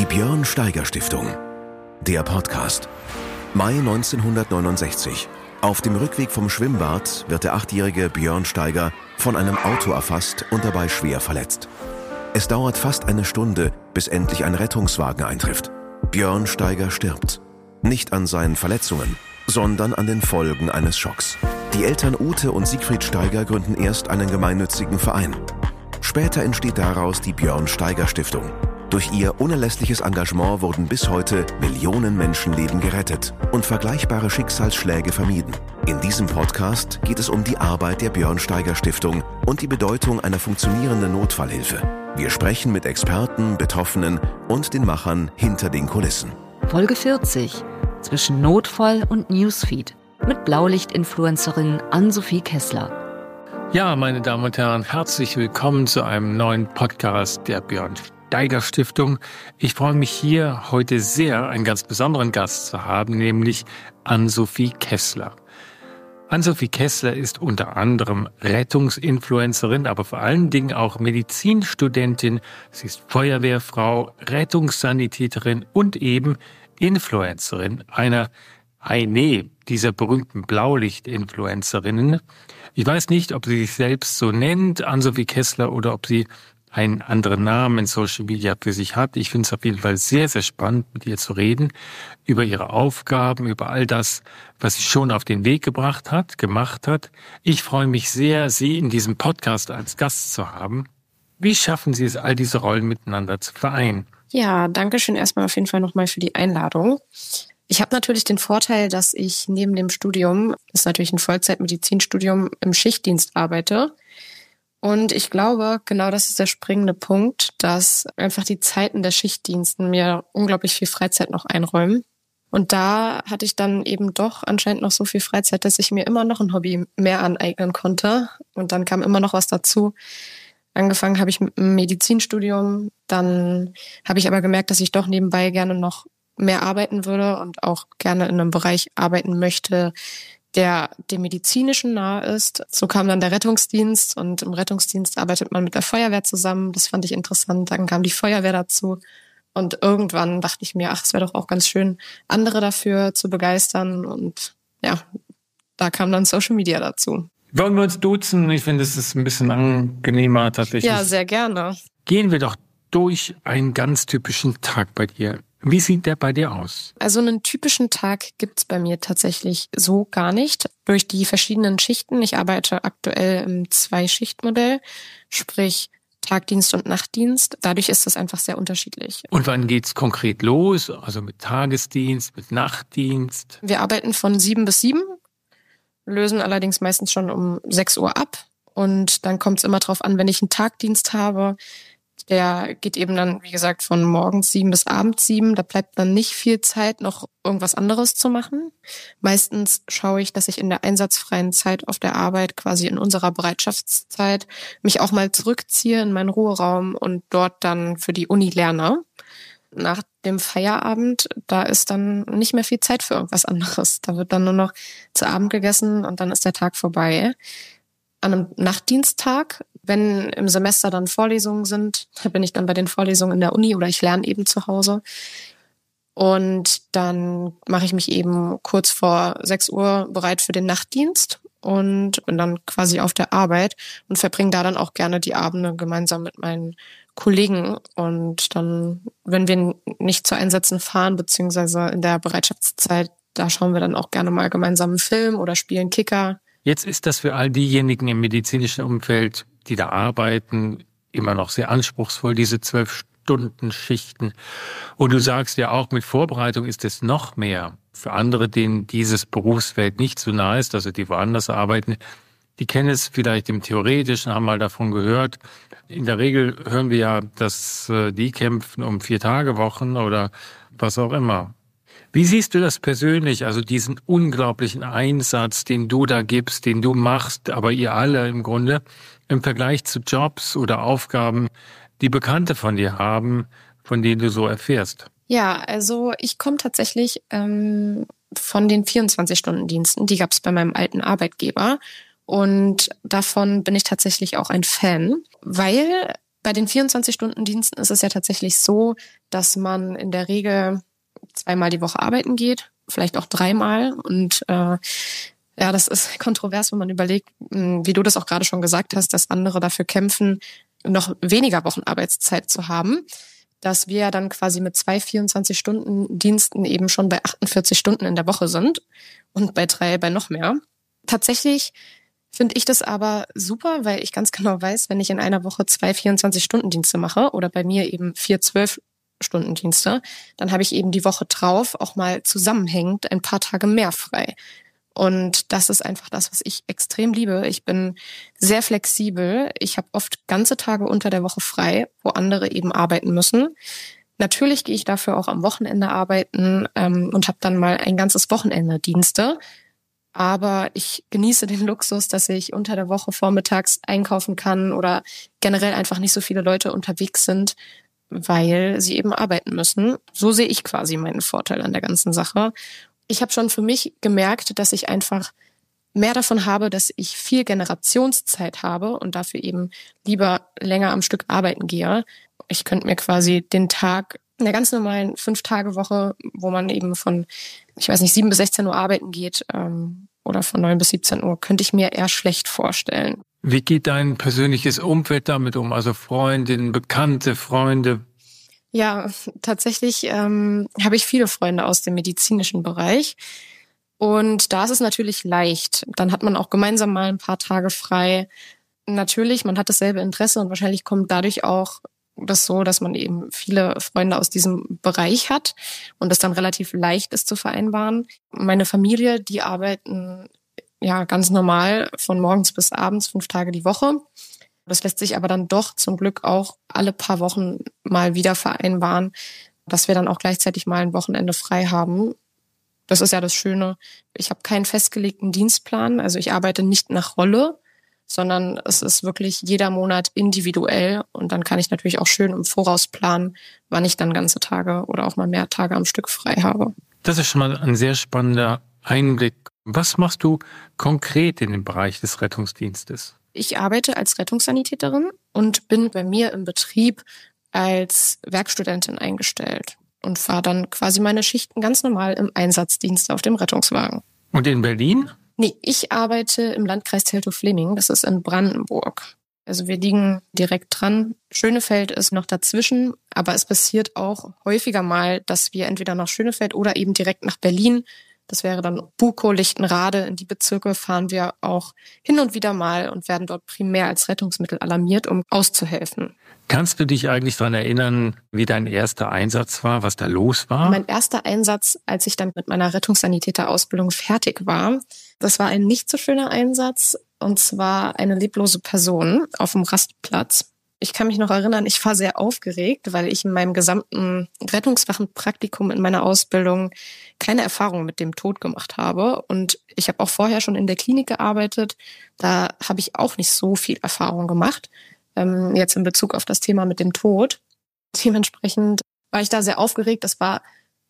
Die Björn Steiger Stiftung. Der Podcast. Mai 1969. Auf dem Rückweg vom Schwimmbad wird der 8-jährige Björn Steiger von einem Auto erfasst und dabei schwer verletzt. Es dauert fast eine Stunde, bis endlich ein Rettungswagen eintrifft. Björn Steiger stirbt. Nicht an seinen Verletzungen, sondern an den Folgen eines Schocks. Die Eltern Ute und Siegfried Steiger gründen erst einen gemeinnützigen Verein. Später entsteht daraus die Björn Steiger Stiftung. Durch ihr unerlässliches Engagement wurden bis heute Millionen Menschenleben gerettet und vergleichbare Schicksalsschläge vermieden. In diesem Podcast geht es um die Arbeit der Björn Steiger Stiftung und die Bedeutung einer funktionierenden Notfallhilfe. Wir sprechen mit Experten, Betroffenen und den Machern hinter den Kulissen. Folge 40. Zwischen Notfall und Newsfeed. Mit Blaulicht-Influencerin Ann-Sophie Kessler. Ja, meine Damen und Herren, herzlich willkommen zu einem neuen Podcast der Björn Steiger Stiftung. Ich freue mich hier heute sehr, einen ganz besonderen Gast zu haben, nämlich Ann-Sophie Kessler. Ann-Sophie Kessler ist unter anderem Rettungsinfluencerin, aber vor allen Dingen auch Medizinstudentin. Sie ist Feuerwehrfrau, Rettungssanitäterin und eben Influencerin, eine dieser berühmten Blaulicht-Influencerinnen. Ich weiß nicht, ob sie sich selbst so nennt, Ann-Sophie Kessler, oder ob sie einen anderen Namen in Social Media für sich hat. Ich finde es auf jeden Fall sehr, sehr spannend, mit ihr zu reden, über ihre Aufgaben, über all das, was sie schon auf den Weg gemacht hat. Ich freue mich sehr, Sie in diesem Podcast als Gast zu haben. Wie schaffen Sie es, all diese Rollen miteinander zu vereinen? Ja, danke schön erstmal auf jeden Fall nochmal für die Einladung. Ich habe natürlich den Vorteil, dass ich neben dem Studium, das ist natürlich ein Vollzeit-Medizinstudium, im Schichtdienst arbeite. Und ich glaube, genau das ist der springende Punkt, dass einfach die Zeiten der Schichtdiensten mir unglaublich viel Freizeit noch einräumen. Und da hatte ich dann eben doch anscheinend noch so viel Freizeit, dass ich mir immer noch ein Hobby mehr aneignen konnte. Und dann kam immer noch was dazu. Angefangen habe ich mit einem Medizinstudium, dann habe ich aber gemerkt, dass ich doch nebenbei gerne noch mehr arbeiten würde und auch gerne in einem Bereich arbeiten möchte, der dem Medizinischen nahe ist. So kam dann der Rettungsdienst und im Rettungsdienst arbeitet man mit der Feuerwehr zusammen. Das fand ich interessant. Dann kam die Feuerwehr dazu und irgendwann dachte ich mir, es wäre doch auch ganz schön, andere dafür zu begeistern, und ja, da kam dann Social Media dazu. Wollen wir uns duzen? Ich finde, es ist ein bisschen angenehmer tatsächlich. Ja, sehr gerne. Gehen wir doch durch einen ganz typischen Tag bei dir. Wie sieht der bei dir aus? Also einen typischen Tag gibt's bei mir tatsächlich so gar nicht. Durch die verschiedenen Schichten, ich arbeite aktuell im 2-Schicht-Modell, sprich Tagdienst und Nachtdienst. Dadurch ist das einfach sehr unterschiedlich. Und wann geht's konkret los? Also mit Tagesdienst, mit Nachtdienst? Wir arbeiten von 7 bis 7, lösen allerdings meistens schon um 6 Uhr ab. Und dann kommt's immer drauf an, wenn ich einen Tagdienst habe. Der geht eben dann, wie gesagt, von morgens 7 bis abends 7. Da bleibt dann nicht viel Zeit, noch irgendwas anderes zu machen. Meistens schaue ich, dass ich in der einsatzfreien Zeit auf der Arbeit, quasi in unserer Bereitschaftszeit, mich auch mal zurückziehe in meinen Ruheraum und dort dann für die Uni lerne. Nach dem Feierabend, da ist dann nicht mehr viel Zeit für irgendwas anderes. Da wird dann nur noch zu Abend gegessen und dann ist der Tag vorbei. An einem Nachtdiensttag, wenn im Semester dann Vorlesungen sind, bin ich dann bei den Vorlesungen in der Uni oder ich lerne eben zu Hause. Und dann mache ich mich eben kurz vor 6 Uhr bereit für den Nachtdienst und bin dann quasi auf der Arbeit und verbringe da dann auch gerne die Abende gemeinsam mit meinen Kollegen. Und dann, wenn wir nicht zu Einsätzen fahren, beziehungsweise in der Bereitschaftszeit, da schauen wir dann auch gerne mal gemeinsam einen Film oder spielen Kicker. Jetzt ist das für all diejenigen im medizinischen Umfeld, die da arbeiten, immer noch sehr anspruchsvoll, diese 12-Stunden-Schichten. Und du sagst ja auch, mit Vorbereitung ist es noch mehr. Für andere, denen dieses Berufsfeld nicht so nah ist, also die woanders arbeiten, die kennen es vielleicht im Theoretischen, haben mal davon gehört. In der Regel hören wir ja, dass die kämpfen um 4-Tage-Wochen oder was auch immer. Wie siehst du das persönlich, also diesen unglaublichen Einsatz, den du da gibst, den du machst, aber ihr alle im Grunde, im Vergleich zu Jobs oder Aufgaben, die Bekannte von dir haben, von denen du so erfährst? Ja, also ich komme tatsächlich von den 24-Stunden-Diensten, die gab es bei meinem alten Arbeitgeber. Und davon bin ich tatsächlich auch ein Fan, weil Bei den 24-Stunden-Diensten ist es ja tatsächlich so, dass man in der Regel 2-mal die Woche arbeiten geht, vielleicht auch 3-mal. Und das ist kontrovers, wenn man überlegt, wie du das auch gerade schon gesagt hast, dass andere dafür kämpfen, noch weniger Wochenarbeitszeit zu haben, dass wir dann quasi mit 2 24-Stunden-Diensten eben schon bei 48 Stunden in der Woche sind und bei 3 bei noch mehr. Tatsächlich finde ich das aber super, weil ich ganz genau weiß, wenn ich in einer Woche 2 24-Stunden-Dienste mache oder bei mir eben 4 12-Stunden-Dienste, dann habe ich eben die Woche drauf auch mal zusammenhängend ein paar Tage mehr frei. Und das ist einfach das, was ich extrem liebe. Ich bin sehr flexibel. Ich habe oft ganze Tage unter der Woche frei, wo andere eben arbeiten müssen. Natürlich gehe ich dafür auch am Wochenende arbeiten und habe dann mal ein ganzes Wochenende Dienste. Aber ich genieße den Luxus, dass ich unter der Woche vormittags einkaufen kann oder generell einfach nicht so viele Leute unterwegs sind, weil sie eben arbeiten müssen. So sehe ich quasi meinen Vorteil an der ganzen Sache. Ich habe schon für mich gemerkt, dass ich einfach mehr davon habe, dass ich viel Generationszeit habe und dafür eben lieber länger am Stück arbeiten gehe. Ich könnte mir quasi den Tag in der ganz normalen 5-Tage-Woche, wo man eben von, 7 bis 16 Uhr arbeiten geht oder von 9 bis 17 Uhr, könnte ich mir eher schlecht vorstellen. Wie geht dein persönliches Umfeld damit um? Also Freundinnen, bekannte Freunde? Ja, tatsächlich habe ich viele Freunde aus dem medizinischen Bereich. Und da ist es natürlich leicht. Dann hat man auch gemeinsam mal ein paar Tage frei. Natürlich, man hat dasselbe Interesse und wahrscheinlich kommt dadurch auch das so, dass man eben viele Freunde aus diesem Bereich hat und es dann relativ leicht ist zu vereinbaren. Meine Familie, die arbeiten ja ganz normal von morgens bis abends 5 Tage die Woche. Das lässt sich aber dann doch zum Glück auch alle paar Wochen mal wieder vereinbaren, dass wir dann auch gleichzeitig mal ein Wochenende frei haben. Das ist ja das Schöne. Ich habe keinen festgelegten Dienstplan, also ich arbeite nicht nach Rolle, sondern es ist wirklich jeder Monat individuell und dann kann ich natürlich auch schön im Voraus planen, wann ich dann ganze Tage oder auch mal mehr Tage am Stück frei habe. Das ist schon mal ein sehr spannender Einblick. Was machst du konkret in dem Bereich des Rettungsdienstes? Ich arbeite als Rettungssanitäterin und bin bei mir im Betrieb als Werkstudentin eingestellt und fahre dann quasi meine Schichten ganz normal im Einsatzdienst auf dem Rettungswagen. Und in Berlin? Nee, ich arbeite im Landkreis Teltow-Fleming, das ist in Brandenburg. Also wir liegen direkt dran. Schönefeld ist noch dazwischen, aber es passiert auch häufiger mal, dass wir entweder nach Schönefeld oder eben direkt nach Berlin, das wäre dann Bukow, Lichtenrade, in die Bezirke fahren wir auch hin und wieder mal und werden dort primär als Rettungsmittel alarmiert, um auszuhelfen. Kannst du dich eigentlich daran erinnern, wie dein erster Einsatz war, was da los war? Mein erster Einsatz, als ich dann mit meiner Rettungssanitäterausbildung fertig war, das war ein nicht so schöner Einsatz, und zwar eine leblose Person auf dem Rastplatz. Ich kann mich noch erinnern, ich war sehr aufgeregt, weil ich in meinem gesamten Rettungswachenpraktikum in meiner Ausbildung keine Erfahrung mit dem Tod gemacht habe. Und ich habe auch vorher schon in der Klinik gearbeitet. Da habe ich auch nicht so viel Erfahrung gemacht, jetzt in Bezug auf das Thema mit dem Tod. Dementsprechend war ich da sehr aufgeregt. Das war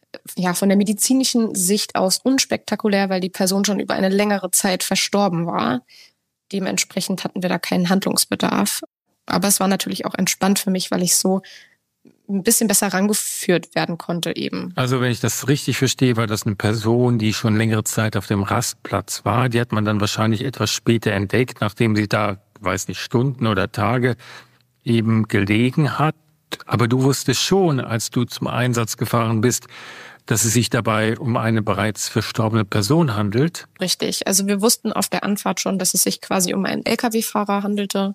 ja von der medizinischen Sicht aus unspektakulär, weil die Person schon über eine längere Zeit verstorben war. Dementsprechend hatten wir da keinen Handlungsbedarf. Aber es war natürlich auch entspannt für mich, weil ich so ein bisschen besser rangeführt werden konnte eben. Also wenn ich das richtig verstehe, war das eine Person, die schon längere Zeit auf dem Rastplatz war. Die hat man dann wahrscheinlich etwas später entdeckt, nachdem sie da, weiß nicht, Stunden oder Tage eben gelegen hat. Aber du wusstest schon, als du zum Einsatz gefahren bist, dass es sich dabei um eine bereits verstorbene Person handelt. Richtig. Also wir wussten auf der Anfahrt schon, dass es sich quasi um einen Lkw-Fahrer handelte.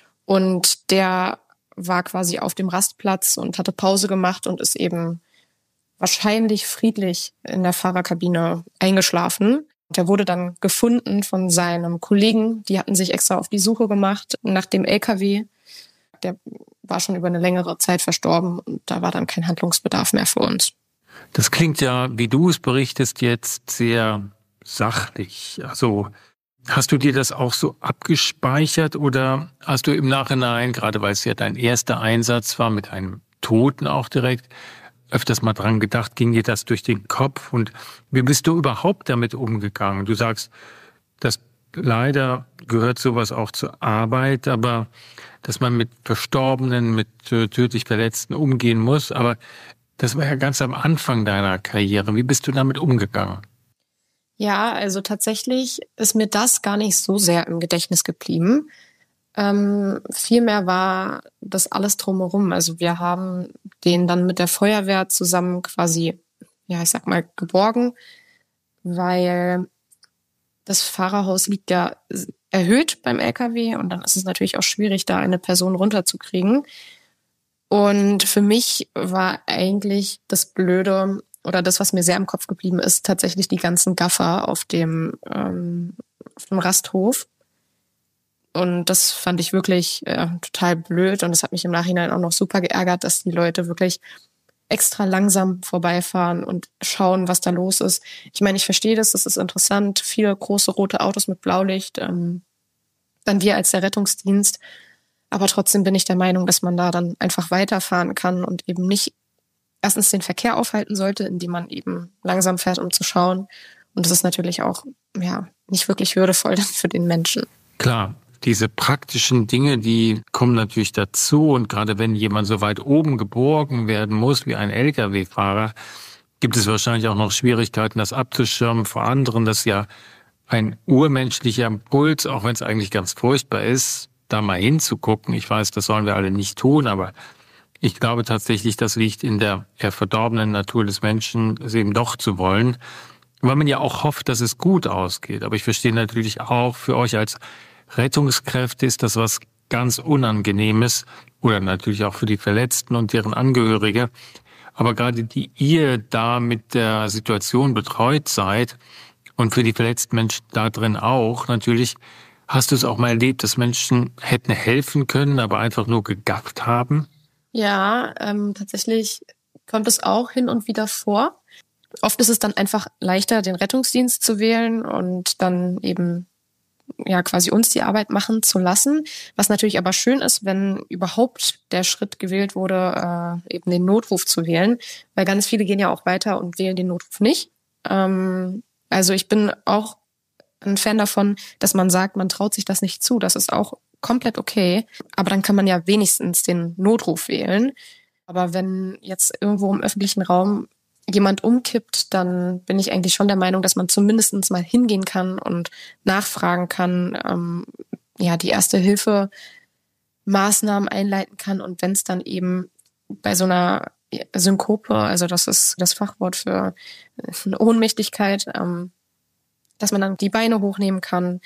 Und der war quasi auf dem Rastplatz und hatte Pause gemacht und ist eben wahrscheinlich friedlich in der Fahrerkabine eingeschlafen. Der wurde dann gefunden von seinem Kollegen. Die hatten sich extra auf die Suche gemacht nach dem LKW. Der war schon über eine längere Zeit verstorben und da war dann kein Handlungsbedarf mehr für uns. Das klingt ja, wie du es berichtest, jetzt sehr sachlich. Also hast du dir das auch so abgespeichert oder hast du im Nachhinein, gerade weil es ja dein erster Einsatz war, mit einem Toten auch direkt, öfters mal dran gedacht, ging dir das durch den Kopf und wie bist du überhaupt damit umgegangen? Du sagst, das leider gehört sowas auch zur Arbeit, aber dass man mit Verstorbenen, mit tödlich Verletzten umgehen muss. Aber das war ja ganz am Anfang deiner Karriere. Wie bist du damit umgegangen? Ja, also tatsächlich ist mir das gar nicht so sehr im Gedächtnis geblieben. Vielmehr war das alles drumherum. Also wir haben den dann mit der Feuerwehr zusammen quasi, ja, ich sag mal, geborgen, weil das Fahrerhaus liegt ja erhöht beim LKW und dann ist es natürlich auch schwierig, da eine Person runterzukriegen. Und für mich war eigentlich das Blöde oder das, was mir sehr im Kopf geblieben ist, tatsächlich die ganzen Gaffer auf dem Rasthof. Und das fand ich wirklich total blöd und das hat mich im Nachhinein auch noch super geärgert, dass die Leute wirklich extra langsam vorbeifahren und schauen, was da los ist. Ich meine, ich verstehe das ist interessant, viele große rote Autos mit Blaulicht, dann wir als der Rettungsdienst. Aber trotzdem bin ich der Meinung, dass man da dann einfach weiterfahren kann und eben nicht erstens den Verkehr aufhalten sollte, indem man eben langsam fährt, um zu schauen. Und das ist natürlich auch nicht wirklich würdevoll dann für den Menschen. Klar. Diese praktischen Dinge, die kommen natürlich dazu. Und gerade wenn jemand so weit oben geborgen werden muss wie ein Lkw-Fahrer, gibt es wahrscheinlich auch noch Schwierigkeiten, das abzuschirmen vor anderen. Das ist ja ein urmenschlicher Impuls, auch wenn es eigentlich ganz furchtbar ist, da mal hinzugucken. Ich weiß, das sollen wir alle nicht tun, aber ich glaube tatsächlich, das liegt in der eher verdorbenen Natur des Menschen, es eben doch zu wollen, weil man ja auch hofft, dass es gut ausgeht. Aber ich verstehe natürlich auch, für euch als Rettungskräfte ist das was ganz Unangenehmes oder natürlich auch für die Verletzten und deren Angehörige. Aber gerade die ihr da mit der Situation betreut seid und für die verletzten Menschen da drin auch, natürlich hast du es auch mal erlebt, dass Menschen hätten helfen können, aber einfach nur gegafft haben? Ja, tatsächlich kommt es auch hin und wieder vor. Oft ist es dann einfach leichter, den Rettungsdienst zu wählen und dann eben quasi uns die Arbeit machen zu lassen. Was natürlich aber schön ist, wenn überhaupt der Schritt gewählt wurde, eben den Notruf zu wählen, weil ganz viele gehen ja auch weiter und wählen den Notruf nicht. Also ich bin auch ein Fan davon, dass man sagt, man traut sich das nicht zu. Das ist auch komplett okay. Aber dann kann man ja wenigstens den Notruf wählen. Aber wenn jetzt irgendwo im öffentlichen Raum jemand umkippt, dann bin ich eigentlich schon der Meinung, dass man zumindest mal hingehen kann und nachfragen kann, die Erste-Hilfe-Maßnahmen einleiten kann. Und wenn es dann eben bei so einer Synkope, also das ist das Fachwort für eine Ohnmächtigkeit, dass man dann die Beine hochnehmen kann.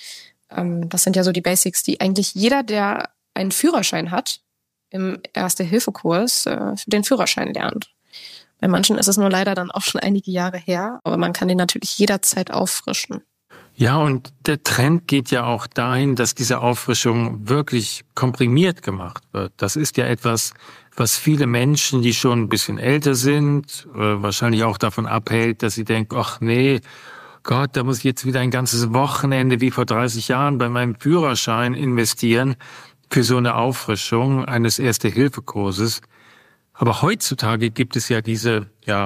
Das sind ja so die Basics, die eigentlich jeder, der einen Führerschein hat, im Erste-Hilfe-Kurs den Führerschein lernt. Bei manchen ist es nur leider dann auch schon einige Jahre her, aber man kann den natürlich jederzeit auffrischen. Ja, und der Trend geht ja auch dahin, dass diese Auffrischung wirklich komprimiert gemacht wird. Das ist ja etwas, was viele Menschen, die schon ein bisschen älter sind, wahrscheinlich auch davon abhält, dass sie denken, ach nee, Gott, da muss ich jetzt wieder ein ganzes Wochenende wie vor 30 Jahren bei meinem Führerschein investieren für so eine Auffrischung eines Erste-Hilfe-Kurses. Aber heutzutage gibt es ja diese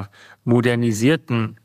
modernisierten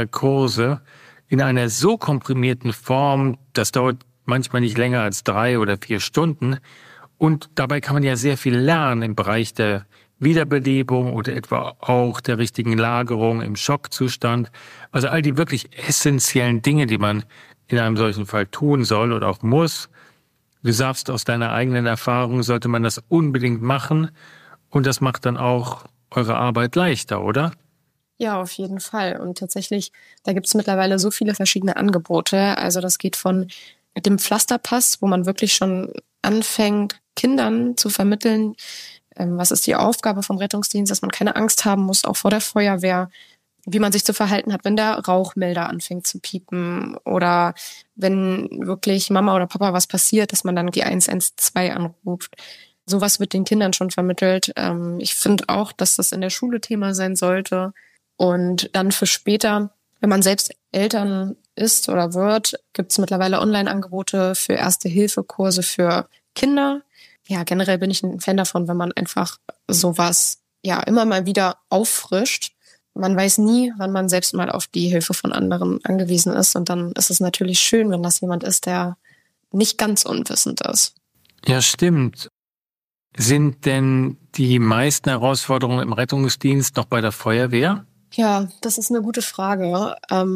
Kurse in einer so komprimierten Form, das dauert manchmal nicht länger als 3 oder 4 Stunden. Und dabei kann man ja sehr viel lernen im Bereich der Wiederbelebung oder etwa auch der richtigen Lagerung im Schockzustand. Also all die wirklich essentiellen Dinge, die man in einem solchen Fall tun soll oder auch muss. Du sagst, aus deiner eigenen Erfahrung sollte man das unbedingt machen. Und das macht dann auch eure Arbeit leichter, oder? Ja, auf jeden Fall. Und tatsächlich, da gibt es mittlerweile so viele verschiedene Angebote. Also das geht von dem Pflasterpass, wo man wirklich schon anfängt, Kindern zu vermitteln, was ist die Aufgabe vom Rettungsdienst, dass man keine Angst haben muss, auch vor der Feuerwehr, wie man sich zu verhalten hat, wenn der Rauchmelder anfängt zu piepen oder wenn wirklich Mama oder Papa was passiert, dass man dann die 112 anruft. Sowas wird den Kindern schon vermittelt. Ich finde auch, dass das in der Schule Thema sein sollte. Und dann für später, wenn man selbst Eltern ist oder wird, gibt es mittlerweile Online-Angebote für Erste-Hilfe-Kurse für Kinder. Ja, generell bin ich ein Fan davon, wenn man einfach sowas immer mal wieder auffrischt. Man weiß nie, wann man selbst mal auf die Hilfe von anderen angewiesen ist. Und dann ist es natürlich schön, wenn das jemand ist, der nicht ganz unwissend ist. Ja, stimmt. Sind denn die meisten Herausforderungen im Rettungsdienst noch bei der Feuerwehr? Ja, das ist eine gute Frage.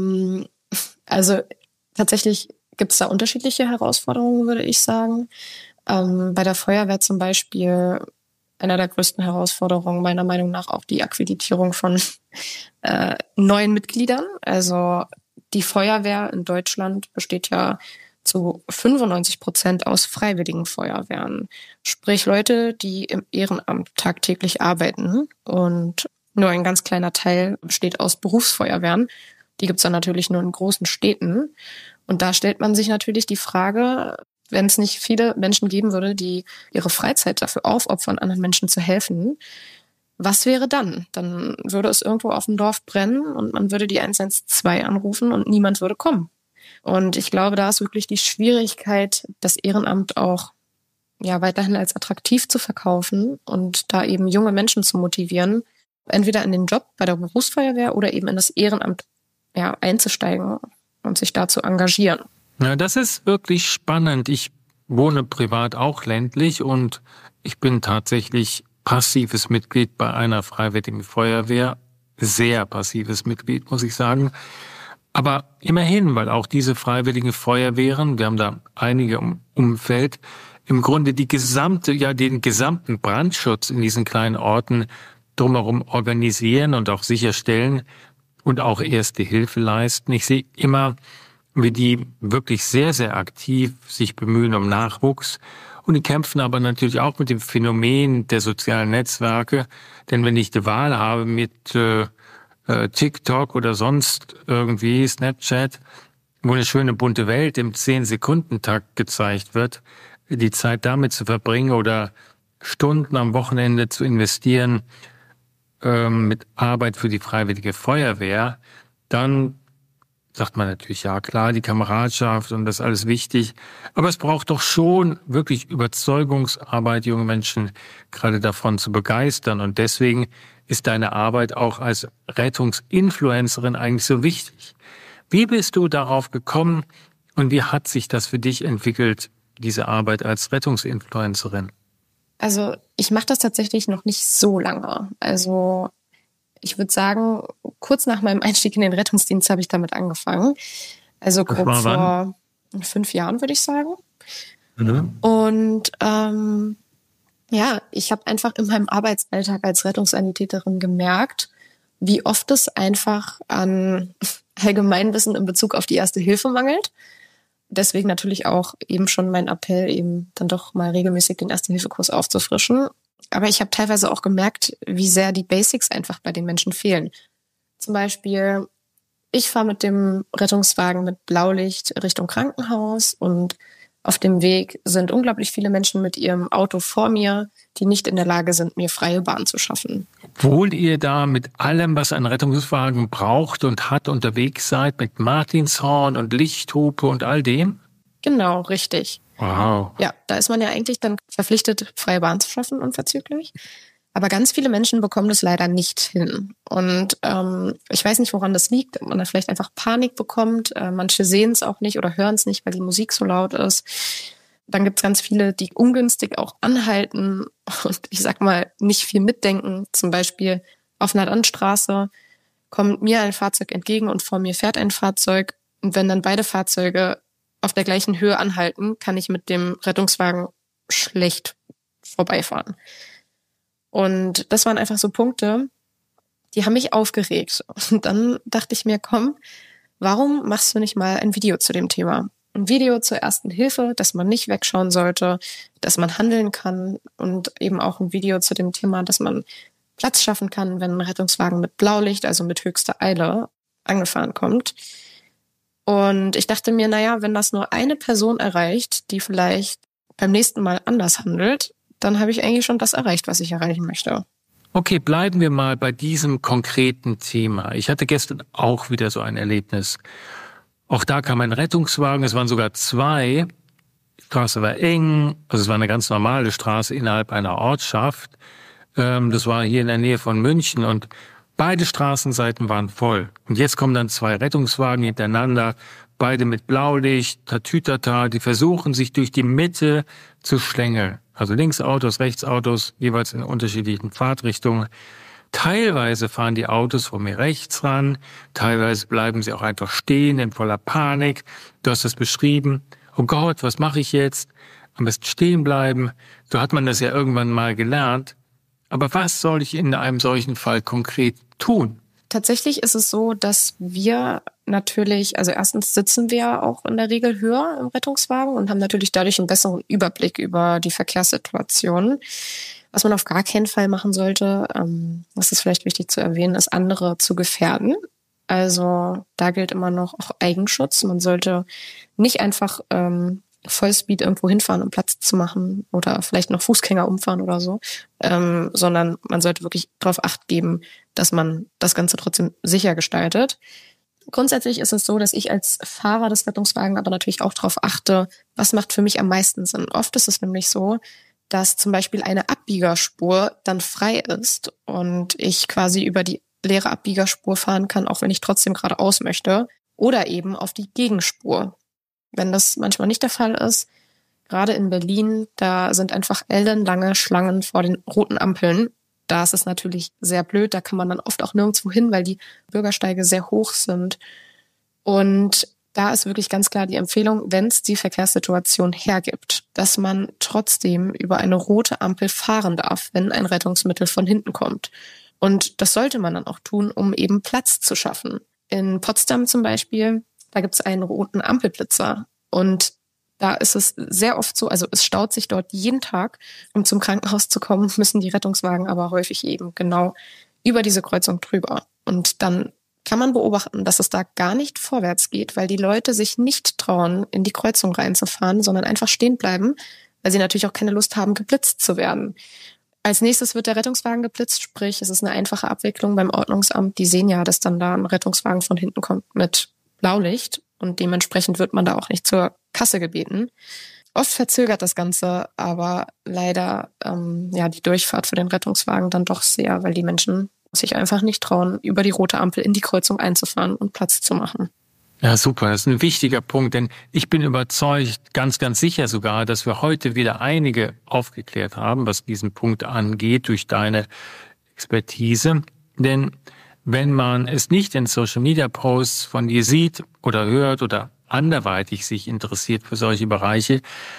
Also tatsächlich gibt es da unterschiedliche Herausforderungen, würde ich sagen. Bei der Feuerwehr zum Beispiel einer der größten Herausforderungen meiner Meinung nach auch die Akkreditierung von neuen Mitgliedern. Also die Feuerwehr in Deutschland besteht ja zu 95% aus freiwilligen Feuerwehren. Sprich Leute, die im Ehrenamt tagtäglich arbeiten. Und nur ein ganz kleiner Teil besteht aus Berufsfeuerwehren. Die gibt's dann natürlich nur in großen Städten. Und da stellt man sich natürlich die Frage, wenn es nicht viele Menschen geben würde, die ihre Freizeit dafür aufopfern, anderen Menschen zu helfen, was wäre dann? Dann würde es irgendwo auf dem Dorf brennen und man würde die 112 anrufen und niemand würde kommen. Und ich glaube, da ist wirklich die Schwierigkeit, das Ehrenamt auch weiterhin als attraktiv zu verkaufen und da eben junge Menschen zu motivieren, entweder in den Job bei der Berufsfeuerwehr oder eben in das Ehrenamt einzusteigen und sich da zu engagieren. Ja, das ist wirklich spannend. Ich wohne privat auch ländlich und ich bin tatsächlich passives Mitglied bei einer freiwilligen Feuerwehr. Sehr passives Mitglied, muss ich sagen. Aber immerhin, weil auch diese freiwilligen Feuerwehren, wir haben da einige im Umfeld, im Grunde den gesamten Brandschutz in diesen kleinen Orten drumherum organisieren und auch sicherstellen und auch Erste Hilfe leisten. Ich sehe immer, wie die wirklich sehr, sehr aktiv sich bemühen um Nachwuchs. Und die kämpfen aber natürlich auch mit dem Phänomen der sozialen Netzwerke. Denn wenn ich die Wahl habe mit TikTok oder sonst irgendwie Snapchat, wo eine schöne bunte Welt im 10-Sekunden-Takt gezeigt wird, die Zeit damit zu verbringen oder Stunden am Wochenende zu investieren mit Arbeit für die Freiwillige Feuerwehr, dann sagt man natürlich, ja klar, die Kameradschaft und das ist alles wichtig, aber es braucht doch schon wirklich Überzeugungsarbeit, junge Menschen gerade davon zu begeistern und deswegen ist deine Arbeit auch als Rettungsinfluencerin eigentlich so wichtig. Wie bist du darauf gekommen und wie hat sich das für dich entwickelt, diese Arbeit als Rettungsinfluencerin? Also ich mache das tatsächlich noch nicht so lange. Also ich würde sagen, kurz nach meinem Einstieg in den Rettungsdienst habe ich damit angefangen. Also grob vor 5 Jahren, würde ich sagen. Mhm. Und ich habe einfach in meinem Arbeitsalltag als Rettungssanitäterin gemerkt, wie oft es einfach an Allgemeinwissen in Bezug auf die Erste Hilfe mangelt. Deswegen natürlich auch eben schon mein Appell, eben dann doch mal regelmäßig den Erste-Hilfe-Kurs aufzufrischen. Aber ich habe teilweise auch gemerkt, wie sehr die Basics einfach bei den Menschen fehlen. Zum Beispiel, ich fahre mit dem Rettungswagen mit Blaulicht Richtung Krankenhaus und auf dem Weg sind unglaublich viele Menschen mit ihrem Auto vor mir, die nicht in der Lage sind, mir freie Bahn zu schaffen. Obwohl ihr da mit allem, was ein Rettungswagen braucht und hat, unterwegs seid, mit Martinshorn und Lichthupe und all dem? Genau, richtig. Wow. Ja, da ist man ja eigentlich dann verpflichtet, freie Bahn zu schaffen, unverzüglich. Aber ganz viele Menschen bekommen das leider nicht hin. Und ich weiß nicht, woran das liegt, ob man da vielleicht einfach Panik bekommt. Manche sehen es auch nicht oder hören es nicht, weil die Musik so laut ist. Dann gibt es ganz viele, die ungünstig auch anhalten und ich sag mal, nicht viel mitdenken. Zum Beispiel auf einer Landstraße kommt mir ein Fahrzeug entgegen und vor mir fährt ein Fahrzeug. Und wenn dann beide Fahrzeuge auf der gleichen Höhe anhalten, kann ich mit dem Rettungswagen schlecht vorbeifahren. Und das waren einfach so Punkte, die haben mich aufgeregt. Und dann dachte ich mir, komm, warum machst du nicht mal ein Video zu dem Thema? Ein Video zur Ersten Hilfe, dass man nicht wegschauen sollte, dass man handeln kann und eben auch ein Video zu dem Thema, dass man Platz schaffen kann, wenn ein Rettungswagen mit Blaulicht, also mit höchster Eile, angefahren kommt. Und ich dachte mir, wenn das nur eine Person erreicht, die vielleicht beim nächsten Mal anders handelt, dann habe ich eigentlich schon das erreicht, was ich erreichen möchte. Okay, bleiben wir mal bei diesem konkreten Thema. Ich hatte gestern auch wieder so ein Erlebnis. Auch da kam ein Rettungswagen, es waren sogar 2. Die Straße war eng, also es war eine ganz normale Straße innerhalb einer Ortschaft. Das war hier in der Nähe von München und beide Straßenseiten waren voll. Und jetzt kommen dann 2 Rettungswagen hintereinander, beide mit Blaulicht, Tatütata, die versuchen sich durch die Mitte zu schlängeln. Also Linksautos, Rechtsautos, jeweils in unterschiedlichen Fahrtrichtungen. Teilweise fahren die Autos vor mir rechts ran, teilweise bleiben sie auch einfach stehen in voller Panik. Du hast es beschrieben. Oh Gott, was mache ich jetzt? Am besten stehen bleiben. So hat man das ja irgendwann mal gelernt. Aber was soll ich in einem solchen Fall konkret tun? Tatsächlich ist es so, dass wir natürlich, also erstens sitzen wir auch in der Regel höher im Rettungswagen und haben natürlich dadurch einen besseren Überblick über die Verkehrssituation. Was man auf gar keinen Fall machen sollte, das ist vielleicht wichtig zu erwähnen, ist andere zu gefährden. Also da gilt immer noch auch Eigenschutz. Man sollte nicht einfach Vollspeed irgendwo hinfahren, um Platz zu machen oder vielleicht noch Fußgänger umfahren oder so, sondern man sollte wirklich darauf Acht geben, dass man das Ganze trotzdem sicher gestaltet. Grundsätzlich ist es so, dass ich als Fahrer des Rettungswagens aber natürlich auch darauf achte, was macht für mich am meisten Sinn. Oft ist es nämlich so, dass zum Beispiel eine Abbiegerspur dann frei ist und ich quasi über die leere Abbiegerspur fahren kann, auch wenn ich trotzdem geradeaus möchte, oder eben auf die Gegenspur. Wenn das manchmal nicht der Fall ist, gerade in Berlin, da sind einfach ellenlange Schlangen vor den roten Ampeln. Da ist es natürlich sehr blöd, da kann man dann oft auch nirgendwo hin, weil die Bürgersteige sehr hoch sind. Und da ist wirklich ganz klar die Empfehlung, wenn es die Verkehrssituation hergibt, dass man trotzdem über eine rote Ampel fahren darf, wenn ein Rettungsmittel von hinten kommt. Und das sollte man dann auch tun, um eben Platz zu schaffen. In Potsdam zum Beispiel, da gibt es einen roten Ampelblitzer. Und da ist es sehr oft so, also es staut sich dort jeden Tag. Um zum Krankenhaus zu kommen, müssen die Rettungswagen aber häufig eben genau über diese Kreuzung drüber. Und dann kann man beobachten, dass es da gar nicht vorwärts geht, weil die Leute sich nicht trauen, in die Kreuzung reinzufahren, sondern einfach stehen bleiben, weil sie natürlich auch keine Lust haben, geblitzt zu werden. Als nächstes wird der Rettungswagen geblitzt, sprich, es ist eine einfache Abwicklung beim Ordnungsamt. Die sehen ja, dass dann da ein Rettungswagen von hinten kommt mit Blaulicht und dementsprechend wird man da auch nicht zur Kasse gebeten. Oft verzögert das Ganze aber leider die Durchfahrt für den Rettungswagen dann doch sehr, weil die Menschen sich einfach nicht trauen, über die rote Ampel in die Kreuzung einzufahren und Platz zu machen. Ja, super. Das ist ein wichtiger Punkt, denn ich bin überzeugt, ganz, ganz sicher sogar, dass wir heute wieder einige aufgeklärt haben, was diesen Punkt angeht, durch deine Expertise. Denn wenn man es nicht in Social-Media-Posts von dir sieht oder hört oder anderweitig sich interessiert für solche Bereiche,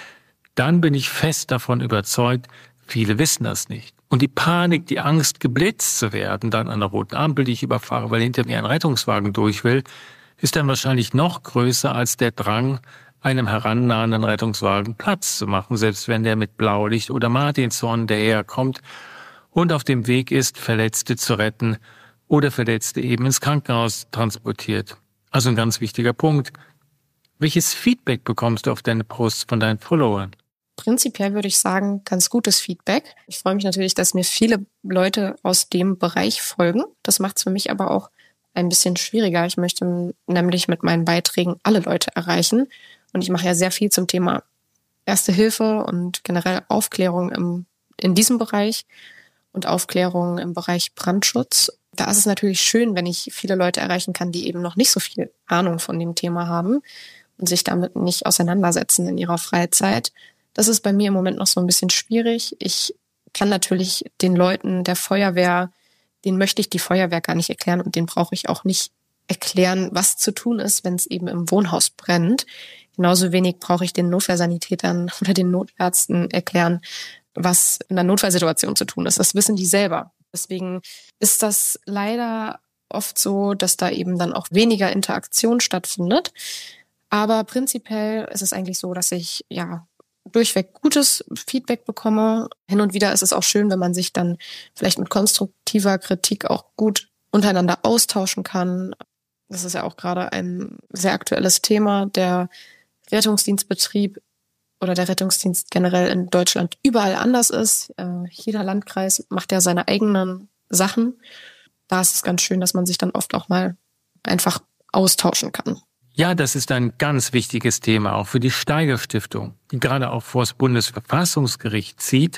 dann bin ich fest davon überzeugt, viele wissen das nicht. Und die Panik, die Angst, geblitzt zu werden, dann an der roten Ampel, die ich überfahre, weil hinter mir ein Rettungswagen durch will, ist dann wahrscheinlich noch größer als der Drang, einem herannahenden Rettungswagen Platz zu machen, selbst wenn der mit Blaulicht oder Martinshorn daherkommt und auf dem Weg ist, Verletzte zu retten oder Verletzte eben ins Krankenhaus transportiert. Also ein ganz wichtiger Punkt. Welches Feedback bekommst du auf deine Posts von deinen Followern? Prinzipiell würde ich sagen, ganz gutes Feedback. Ich freue mich natürlich, dass mir viele Leute aus dem Bereich folgen. Das macht es für mich aber auch ein bisschen schwieriger. Ich möchte nämlich mit meinen Beiträgen alle Leute erreichen. Und ich mache ja sehr viel zum Thema Erste Hilfe und generell Aufklärung in diesem Bereich und Aufklärung im Bereich Brandschutz. Da ist es natürlich schön, wenn ich viele Leute erreichen kann, die eben noch nicht so viel Ahnung von dem Thema haben und sich damit nicht auseinandersetzen in ihrer Freizeit. Das ist bei mir im Moment noch so ein bisschen schwierig. Ich kann natürlich den Leuten der Feuerwehr, denen möchte ich die Feuerwehr gar nicht erklären und denen brauche ich auch nicht erklären, was zu tun ist, wenn es eben im Wohnhaus brennt. Genauso wenig brauche ich den Notfallsanitätern oder den Notärzten erklären, was in einer Notfallsituation zu tun ist. Das wissen die selber. Deswegen ist das leider oft so, dass da eben dann auch weniger Interaktion stattfindet. Aber prinzipiell ist es eigentlich so, dass ich durchweg gutes Feedback bekomme. Hin und wieder ist es auch schön, wenn man sich dann vielleicht mit konstruktiver Kritik auch gut untereinander austauschen kann. Das ist ja auch gerade ein sehr aktuelles Thema. Der Rettungsdienstbetrieb oder der Rettungsdienst generell in Deutschland überall anders ist. Jeder Landkreis macht ja seine eigenen Sachen. Da ist es ganz schön, dass man sich dann oft auch mal einfach austauschen kann. Ja, das ist ein ganz wichtiges Thema, auch für die Steiger-Stiftung, die gerade auch vor das Bundesverfassungsgericht zieht,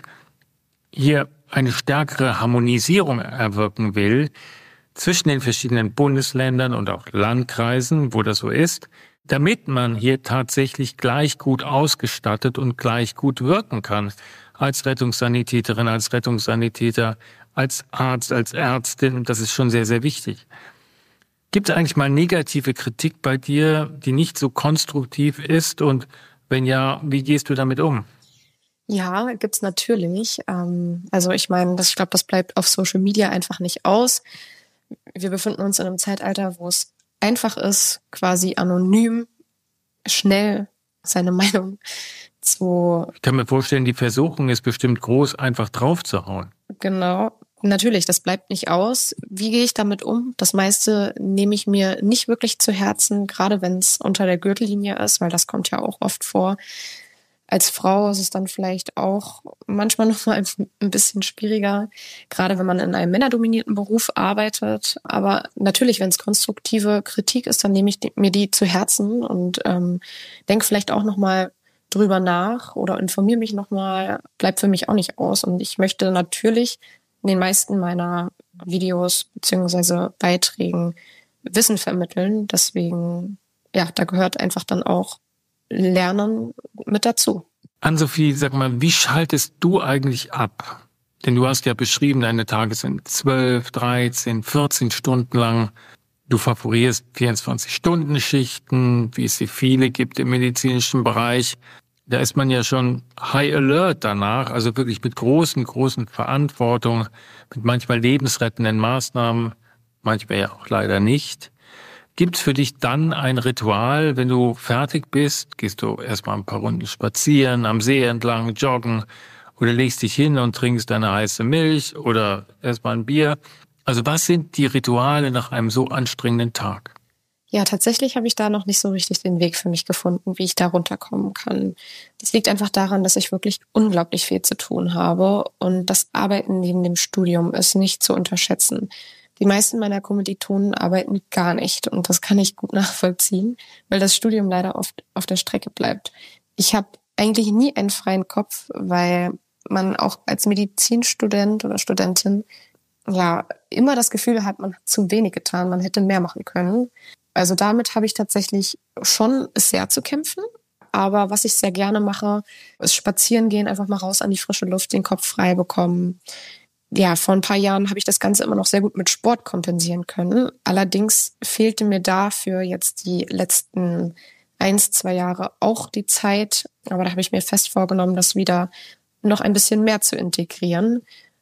hier eine stärkere Harmonisierung erwirken will zwischen den verschiedenen Bundesländern und auch Landkreisen, wo das so ist. damit man hier tatsächlich gleich gut ausgestattet und gleich gut wirken kann. Als Rettungssanitäterin, als Rettungssanitäter, als Arzt, als Ärztin. Das ist schon sehr, sehr wichtig. Gibt es eigentlich mal negative Kritik bei dir, die nicht so konstruktiv ist? Und wenn ja, wie gehst du damit um? Ja, gibt's natürlich. Also ich meine, ich glaube, das bleibt auf Social Media einfach nicht aus. Wir befinden uns in einem Zeitalter, wo es einfach ist, quasi anonym, schnell seine Meinung zu... Ich kann mir vorstellen, die Versuchung ist bestimmt groß, einfach drauf zu hauen. Genau. Natürlich, das bleibt nicht aus. Wie gehe ich damit um? Das meiste nehme ich mir nicht wirklich zu Herzen, gerade wenn es unter der Gürtellinie ist, weil das kommt ja auch oft vor. Als Frau ist es dann vielleicht auch manchmal noch mal ein bisschen schwieriger, gerade wenn man in einem männerdominierten Beruf arbeitet. Aber natürlich, wenn es konstruktive Kritik ist, dann nehme ich mir die zu Herzen und denke vielleicht auch noch mal drüber nach oder informiere mich noch mal. Bleibt für mich auch nicht aus. Und ich möchte natürlich in den meisten meiner Videos beziehungsweise Beiträgen Wissen vermitteln. Deswegen, ja, da gehört einfach dann auch Lernen mit dazu. Ann-Sophie, sag mal, wie schaltest du eigentlich ab? Denn du hast ja beschrieben, deine Tage sind 12, 13, 14 Stunden lang. Du favorierst 24-Stunden-Schichten, wie es sie viele gibt im medizinischen Bereich. Da ist man ja schon high alert danach, also wirklich mit großen Verantwortung, mit manchmal lebensrettenden Maßnahmen, manchmal ja auch leider nicht. Gibt's für dich dann ein Ritual, wenn du fertig bist? Gehst du erstmal ein paar Runden spazieren, am See entlang, joggen oder legst dich hin und trinkst deine heiße Milch oder erstmal ein Bier? Also was sind die Rituale nach einem so anstrengenden Tag? Ja, tatsächlich habe ich da noch nicht so richtig den Weg für mich gefunden, wie ich da runterkommen kann. Das liegt einfach daran, dass ich wirklich unglaublich viel zu tun habe und das Arbeiten neben dem Studium ist nicht zu unterschätzen. Die meisten meiner Kommilitonen arbeiten gar nicht und das kann ich gut nachvollziehen, weil das Studium leider oft auf der Strecke bleibt. Ich habe eigentlich nie einen freien Kopf, weil man auch als Medizinstudent oder Studentin ja immer das Gefühl hat, man hat zu wenig getan, man hätte mehr machen können. Also damit habe ich tatsächlich schon sehr zu kämpfen. Aber was ich sehr gerne mache, ist spazieren gehen, einfach mal raus an die frische Luft, den Kopf frei bekommen. Ja, vor ein paar Jahren habe ich das Ganze immer noch sehr gut mit Sport kompensieren können. Allerdings fehlte mir dafür jetzt die letzten 1-2 Jahre auch die Zeit. Aber da habe ich mir fest vorgenommen, das wieder noch ein bisschen mehr zu integrieren.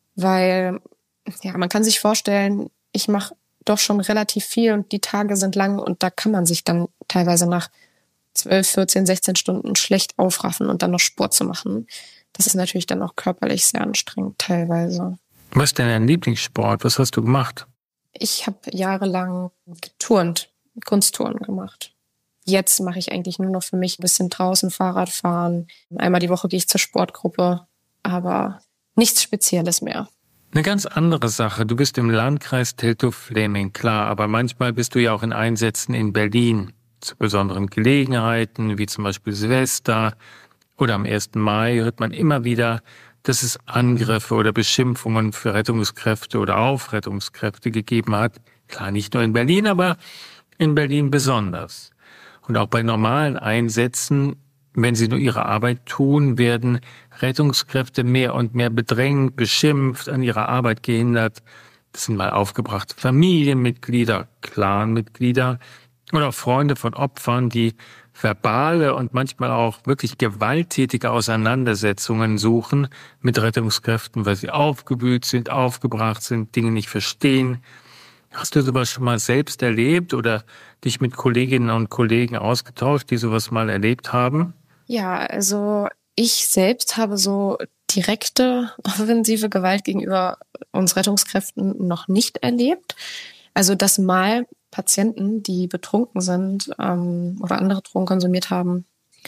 Weil, ja, man kann sich vorstellen, ich mache doch schon relativ viel und die Tage sind lang und da kann man sich dann teilweise nach 12, 14, 16 Stunden schlecht aufraffen und dann noch Sport zu machen. Das ist natürlich dann auch körperlich sehr anstrengend teilweise. Was ist denn dein Lieblingssport? Was hast du gemacht? Ich habe jahrelang geturnt, Kunsttouren gemacht. Jetzt mache ich eigentlich nur noch für mich ein bisschen draußen Fahrrad fahren. Einmal die Woche gehe ich zur Sportgruppe, aber nichts Spezielles mehr. Eine ganz andere Sache. Du bist im Landkreis Teltow-Fläming, klar, aber manchmal bist du ja auch in Einsätzen in Berlin. Zu besonderen Gelegenheiten, wie zum Beispiel Silvester oder am 1. Mai, hört man immer wieder, dass es Angriffe oder Beschimpfungen für Rettungskräfte oder auf Rettungskräfte gegeben hat. Klar, nicht nur in Berlin, aber in Berlin besonders. Und auch bei normalen Einsätzen, wenn sie nur ihre Arbeit tun, werden Rettungskräfte mehr und mehr bedrängt, beschimpft, an ihrer Arbeit gehindert. Das sind mal aufgebrachte Familienmitglieder, Clanmitglieder oder auch Freunde von Opfern, die verbale und manchmal auch wirklich gewalttätige Auseinandersetzungen suchen mit Rettungskräften, weil sie aufgewühlt sind, aufgebracht sind, Dinge nicht verstehen. Hast du sowas schon mal selbst erlebt oder dich mit Kolleginnen und Kollegen ausgetauscht, die sowas mal erlebt haben? Ja, also ich selbst habe so direkte offensive Gewalt gegenüber uns Rettungskräften noch nicht erlebt. Also dass mal Patienten, die betrunken sind oder andere Drogen konsumiert haben,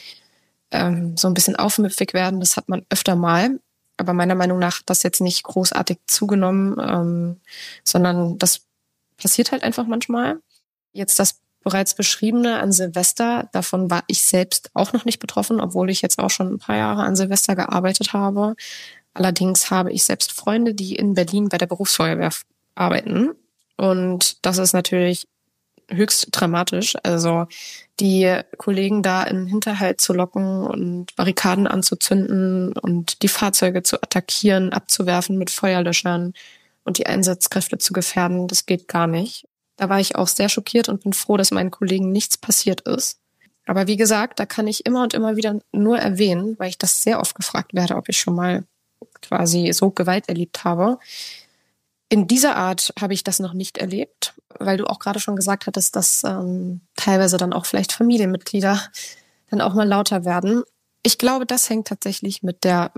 so ein bisschen aufmüpfig werden, das hat man öfter mal. Aber meiner Meinung nach hat das jetzt nicht großartig zugenommen, sondern das passiert halt einfach manchmal. Jetzt das bereits Beschriebene an Silvester, davon war ich selbst auch noch nicht betroffen, obwohl ich jetzt auch schon ein paar Jahre an Silvester gearbeitet habe. Allerdings habe ich selbst Freunde, die in Berlin bei der Berufsfeuerwehr arbeiten. Und das ist natürlich höchst dramatisch. Also die Kollegen da in den Hinterhalt zu locken und Barrikaden anzuzünden und die Fahrzeuge zu attackieren, abzuwerfen mit Feuerlöschern und die Einsatzkräfte zu gefährden, das geht gar nicht. Da war ich auch sehr schockiert und bin froh, dass meinen Kollegen nichts passiert ist. Aber wie gesagt, da kann ich immer und immer wieder nur erwähnen, weil ich das sehr oft gefragt werde, ob ich schon mal quasi so Gewalt erlebt habe. In dieser Art habe ich das noch nicht erlebt, weil du auch gerade schon gesagt hattest, dass teilweise dann auch vielleicht Familienmitglieder dann auch mal lauter werden. Ich glaube, das hängt tatsächlich mit der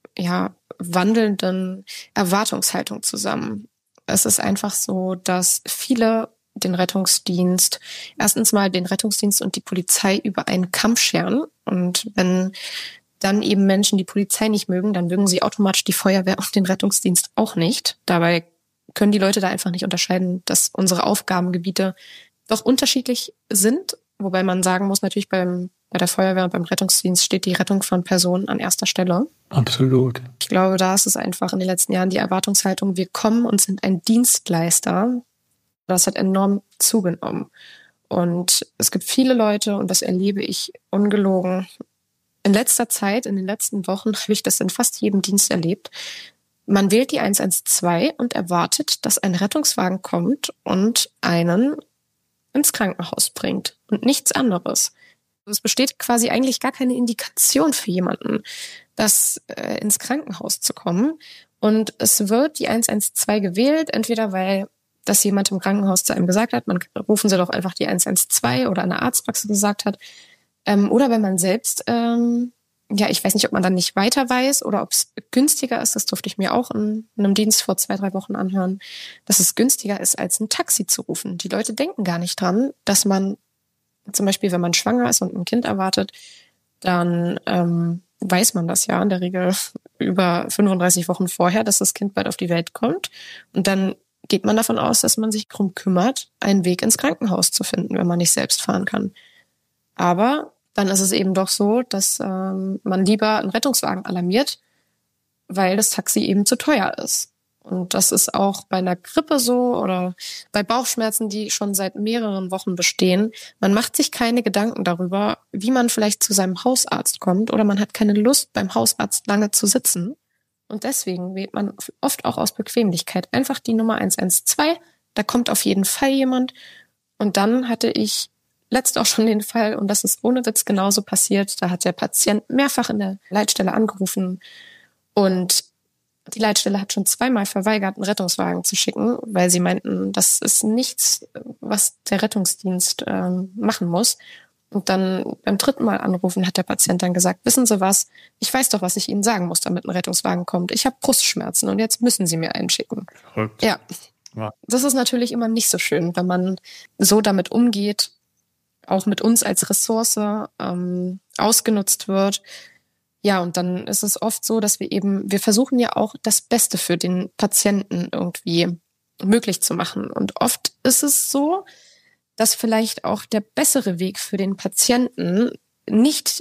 wandelnden Erwartungshaltung zusammen. Es ist einfach so, dass viele erstens mal den Rettungsdienst und die Polizei über einen Kamm scheren. Und wenn dann eben Menschen die Polizei nicht mögen, dann mögen sie automatisch die Feuerwehr und den Rettungsdienst auch nicht. Dabei können die Leute da einfach nicht unterscheiden, dass unsere Aufgabengebiete doch unterschiedlich sind. Wobei man sagen muss, natürlich bei der Feuerwehr und beim Rettungsdienst steht die Rettung von Personen an erster Stelle. Absolut. Ich glaube, da ist es einfach in den letzten Jahren die Erwartungshaltung, wir kommen und sind ein Dienstleister. Das hat enorm zugenommen. Und es gibt viele Leute, und das erlebe ich ungelogen. In letzter Zeit, in den letzten Wochen, habe ich das in fast jedem Dienst erlebt. Man wählt die 112 und erwartet, dass ein Rettungswagen kommt und einen ins Krankenhaus bringt und nichts anderes. Es besteht quasi eigentlich gar keine Indikation für jemanden, ins Krankenhaus zu kommen. Und es wird die 112 gewählt, entweder weil das jemand im Krankenhaus zu einem gesagt hat, rufen Sie doch einfach die 112 oder eine Arztpraxis gesagt hat, oder wenn man selbst ich weiß nicht, ob man dann nicht weiter weiß oder ob es günstiger ist, das durfte ich mir auch in einem Dienst vor 2-3 Wochen anhören, dass es günstiger ist, als ein Taxi zu rufen. Die Leute denken gar nicht dran, dass man zum Beispiel, wenn man schwanger ist und ein Kind erwartet, dann weiß man das ja in der Regel über 35 Wochen vorher, dass das Kind bald auf die Welt kommt. Und dann geht man davon aus, dass man sich darum kümmert, einen Weg ins Krankenhaus zu finden, wenn man nicht selbst fahren kann. Aber dann ist es eben doch so, dass man lieber einen Rettungswagen alarmiert, weil das Taxi eben zu teuer ist. Und das ist auch bei einer Grippe so oder bei Bauchschmerzen, die schon seit mehreren Wochen bestehen. Man macht sich keine Gedanken darüber, wie man vielleicht zu seinem Hausarzt kommt oder man hat keine Lust, beim Hausarzt lange zu sitzen. Und deswegen wählt man oft auch aus Bequemlichkeit einfach die Nummer 112. Da kommt auf jeden Fall jemand. Und dann hatte ich letzt auch schon den Fall, und das ist ohne Witz genauso passiert, da hat der Patient mehrfach in der Leitstelle angerufen und die Leitstelle hat schon 2-mal verweigert, einen Rettungswagen zu schicken, weil sie meinten, das ist nichts, was der Rettungsdienst machen muss. Und dann beim 3. Mal anrufen hat der Patient dann gesagt, wissen Sie was, ich weiß doch, was ich Ihnen sagen muss, damit ein Rettungswagen kommt. Ich habe Brustschmerzen und jetzt müssen Sie mir einen schicken. Verrückt. Ja, das ist natürlich immer nicht so schön, wenn man so damit umgeht, auch mit uns als Ressource ausgenutzt wird. Ja, und dann ist es oft so, dass wir versuchen ja auch das Beste für den Patienten irgendwie möglich zu machen. Und oft ist es so, dass vielleicht auch der bessere Weg für den Patienten nicht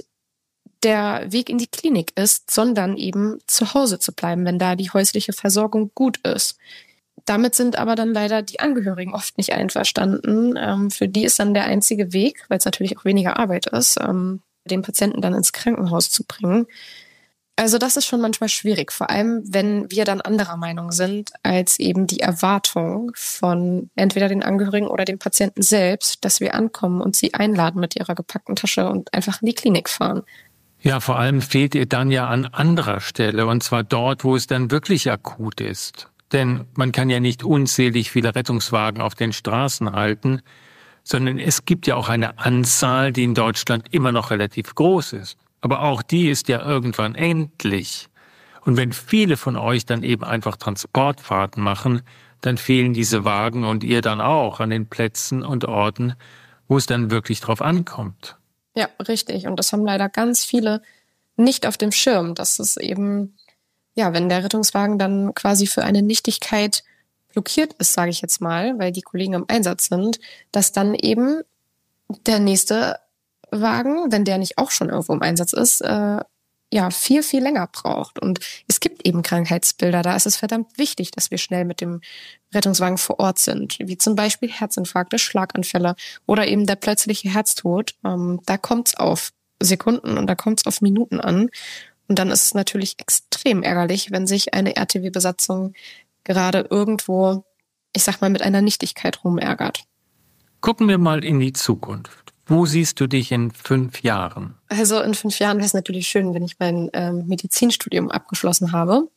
der Weg in die Klinik ist, sondern eben zu Hause zu bleiben, wenn da die häusliche Versorgung gut ist. Damit sind aber dann leider die Angehörigen oft nicht einverstanden. Für die ist dann der einzige Weg, weil es natürlich auch weniger Arbeit ist, den Patienten dann ins Krankenhaus zu bringen. Also das ist schon manchmal schwierig, vor allem wenn wir dann anderer Meinung sind als eben die Erwartung von entweder den Angehörigen oder dem Patienten selbst, dass wir ankommen und sie einladen mit ihrer gepackten Tasche und einfach in die Klinik fahren. Ja, vor allem fehlt ihr dann ja an anderer Stelle, und zwar dort, wo es dann wirklich akut ist. Denn man kann ja nicht unzählig viele Rettungswagen auf den Straßen halten, sondern es gibt ja auch eine Anzahl, die in Deutschland immer noch relativ groß ist. Aber auch die ist ja irgendwann endlich. Und wenn viele von euch dann eben einfach Transportfahrten machen, dann fehlen diese Wagen und ihr dann auch an den Plätzen und Orten, wo es dann wirklich drauf ankommt. Ja, richtig. Und das haben leider ganz viele nicht auf dem Schirm, dass es eben, ja, wenn der Rettungswagen dann quasi für eine Nichtigkeit blockiert ist, sage ich jetzt mal, weil die Kollegen im Einsatz sind, dass dann eben der nächste Wagen, wenn der nicht auch schon irgendwo im Einsatz ist, viel, viel länger braucht. Und es gibt eben Krankheitsbilder, da ist es verdammt wichtig, dass wir schnell mit dem Rettungswagen vor Ort sind, wie zum Beispiel Herzinfarkte, Schlaganfälle oder eben der plötzliche Herztod. Da kommt es auf Sekunden und da kommt es auf Minuten an. Und dann ist es natürlich extrem ärgerlich, wenn sich eine RTW-Besatzung gerade irgendwo, ich sag mal, mit einer Nichtigkeit rumärgert. Gucken wir mal in die Zukunft. Wo siehst du dich in 5 Jahren? Also in 5 Jahren wäre es natürlich schön, wenn ich mein Medizinstudium abgeschlossen habe.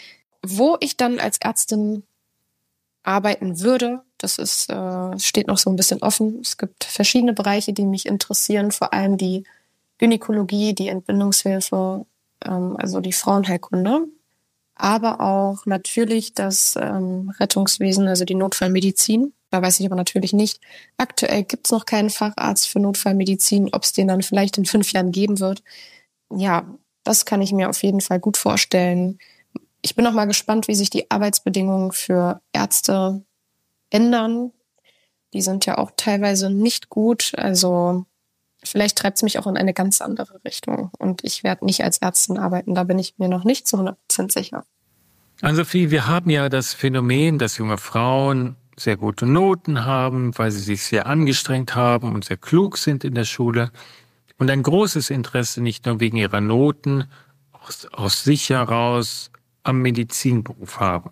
Wo ich dann als Ärztin arbeiten würde, das ist steht noch so ein bisschen offen. Es gibt verschiedene Bereiche, die mich interessieren, vor allem die Gynäkologie, die Entbindungshilfe, also die Frauenheilkunde, aber auch natürlich das Rettungswesen, also die Notfallmedizin. Da weiß ich aber natürlich nicht. Aktuell gibt es noch keinen Facharzt für Notfallmedizin, ob es den dann vielleicht in 5 Jahren geben wird. Ja, das kann ich mir auf jeden Fall gut vorstellen. Ich bin auch mal gespannt, wie sich die Arbeitsbedingungen für Ärzte ändern. Die sind ja auch teilweise nicht gut. Also vielleicht treibt es mich auch in eine ganz andere Richtung. Und ich werde nicht als Ärztin arbeiten. Da bin ich mir noch nicht zu 100% sicher. Ann-Sophie, wir haben ja das Phänomen, dass junge Frauen sehr gute Noten haben, weil sie sich sehr angestrengt haben und sehr klug sind in der Schule. Und ein großes Interesse, nicht nur wegen ihrer Noten, aus sich heraus am Medizinberuf haben.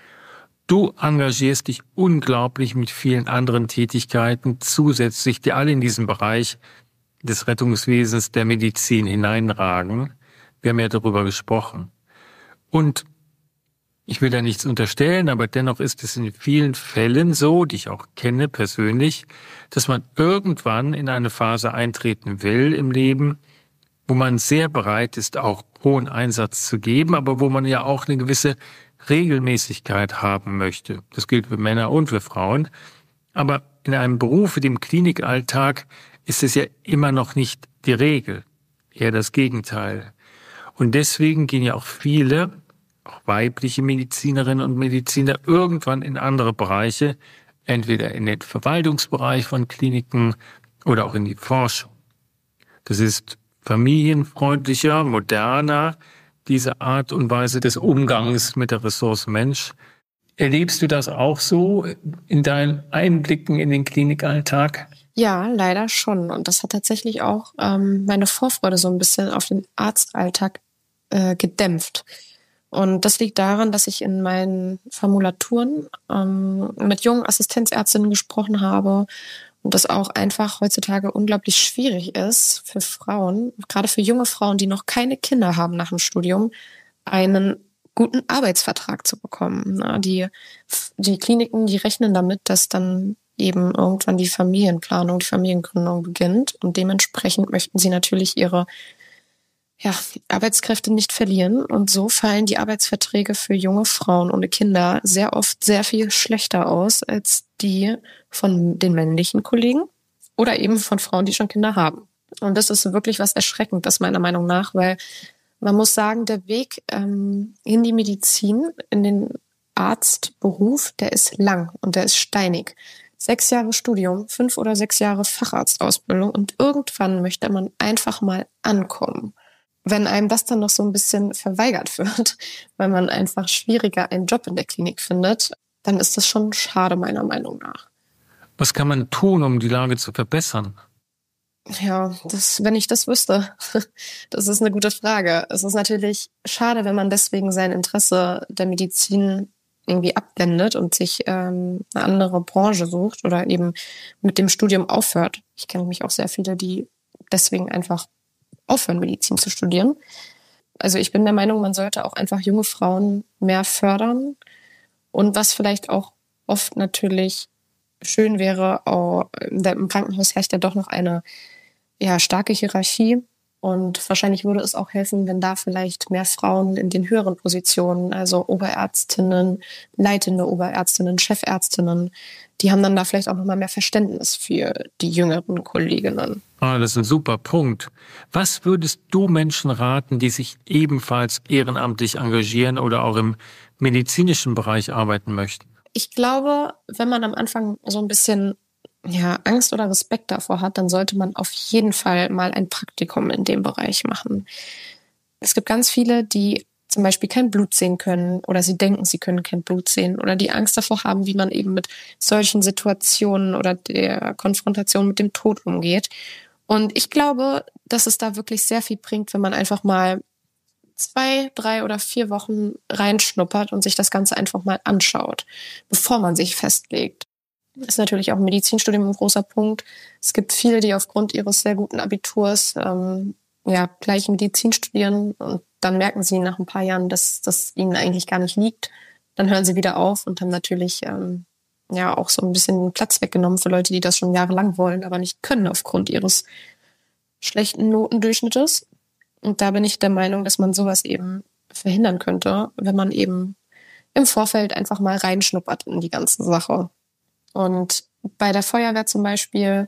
Du engagierst dich unglaublich mit vielen anderen Tätigkeiten zusätzlich, die alle in diesen Bereich des Rettungswesens der Medizin hineinragen. Wir haben ja darüber gesprochen. Und ich will da nichts unterstellen, aber dennoch ist es in vielen Fällen so, die ich auch kenne persönlich, dass man irgendwann in eine Phase eintreten will im Leben, wo man sehr bereit ist, auch hohen Einsatz zu geben, aber wo man ja auch eine gewisse Regelmäßigkeit haben möchte. Das gilt für Männer und für Frauen. Aber in einem Beruf wie dem Klinikalltag ist es ja immer noch nicht die Regel, eher das Gegenteil. Und deswegen gehen ja auch viele, auch weibliche Medizinerinnen und Mediziner, irgendwann in andere Bereiche, entweder in den Verwaltungsbereich von Kliniken oder auch in die Forschung. Das ist familienfreundlicher, moderner, diese Art und Weise des Umgangs mit der Ressource Mensch. Erlebst du das auch so in deinen Einblicken in den Klinikalltag? Ja, leider schon. Und das hat tatsächlich auch meine Vorfreude so ein bisschen auf den Arztalltag gedämpft. Und das liegt daran, dass ich in meinen Formulaturen mit jungen Assistenzärztinnen gesprochen habe und das auch einfach heutzutage unglaublich schwierig ist für Frauen, gerade für junge Frauen, die noch keine Kinder haben nach dem Studium, einen guten Arbeitsvertrag zu bekommen. Na, die Kliniken, die rechnen damit, dass dann eben irgendwann die Familienplanung, die Familiengründung beginnt und dementsprechend möchten sie natürlich ihre Arbeitskräfte nicht verlieren und so fallen die Arbeitsverträge für junge Frauen ohne Kinder sehr oft sehr viel schlechter aus als die von den männlichen Kollegen oder eben von Frauen, die schon Kinder haben. Und das ist wirklich was Erschreckendes meiner Meinung nach, weil man muss sagen, der Weg in die Medizin, in den Arztberuf, der ist lang und der ist steinig. 6 Jahre Studium, 5 oder 6 Jahre Facharztausbildung und irgendwann möchte man einfach mal ankommen. Wenn einem das dann noch so ein bisschen verweigert wird, weil man einfach schwieriger einen Job in der Klinik findet, dann ist das schon schade, meiner Meinung nach. Was kann man tun, um die Lage zu verbessern? Ja, wenn ich das wüsste, das ist eine gute Frage. Es ist natürlich schade, wenn man deswegen sein Interesse der Medizin irgendwie abwendet und sich eine andere Branche sucht oder eben mit dem Studium aufhört. Ich kenne mich auch sehr viele, die deswegen einfach aufhören, Medizin zu studieren. Also ich bin der Meinung, man sollte auch einfach junge Frauen mehr fördern. Und was vielleicht auch oft natürlich schön wäre, auch im Krankenhaus herrscht ja doch noch eine starke Hierarchie. Und wahrscheinlich würde es auch helfen, wenn da vielleicht mehr Frauen in den höheren Positionen, also Oberärztinnen, leitende Oberärztinnen, Chefärztinnen, die haben dann da vielleicht auch nochmal mehr Verständnis für die jüngeren Kolleginnen. Das ist ein super Punkt. Was würdest du Menschen raten, die sich ebenfalls ehrenamtlich engagieren oder auch im medizinischen Bereich arbeiten möchten? Ich glaube, wenn man am Anfang so ein bisschen Angst oder Respekt davor hat, dann sollte man auf jeden Fall mal ein Praktikum in dem Bereich machen. Es gibt ganz viele, die zum Beispiel kein Blut sehen können oder sie denken, sie können kein Blut sehen oder die Angst davor haben, wie man eben mit solchen Situationen oder der Konfrontation mit dem Tod umgeht. Und ich glaube, dass es da wirklich sehr viel bringt, wenn man einfach mal 2, 3 oder 4 Wochen reinschnuppert und sich das Ganze einfach mal anschaut, bevor man sich festlegt. Das ist natürlich auch im Medizinstudium ein großer Punkt. Es gibt viele, die aufgrund ihres sehr guten Abiturs gleich Medizin studieren und dann merken sie nach ein paar Jahren, dass das ihnen eigentlich gar nicht liegt. Dann hören sie wieder auf und haben natürlich auch so ein bisschen Platz weggenommen für Leute, die das schon jahrelang wollen, aber nicht können aufgrund ihres schlechten Notendurchschnittes. Und da bin ich der Meinung, dass man sowas eben verhindern könnte, wenn man eben im Vorfeld einfach mal reinschnuppert in die ganze Sache. Und bei der Feuerwehr zum Beispiel,